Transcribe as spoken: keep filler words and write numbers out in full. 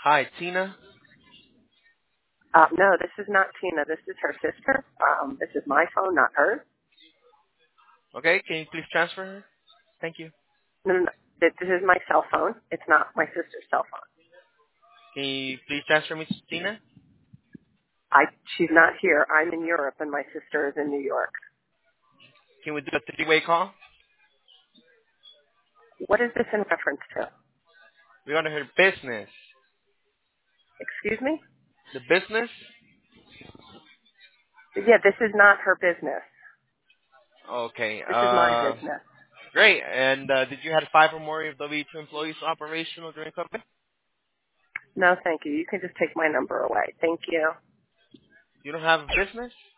Hi, Tina. Uh, no, this is not Tina. This is her sister. Um, this is my phone, not hers. Okay, can you please transfer her? Thank you. No, no, no. This this is my cell phone. It's not my sister's cell phone. Can you please transfer me to Tina? I, she's not here. I'm in Europe, and my sister is in New York. Can we do a three-way call? What is this in reference to? We want to hear business. Excuse me? The business? Yeah, this is not her business. Okay. This is my Uh, business. great. And uh, did you have five or more of W two employees operational during COVID? No, thank you. You can just take my number away. Thank you. You don't have a business?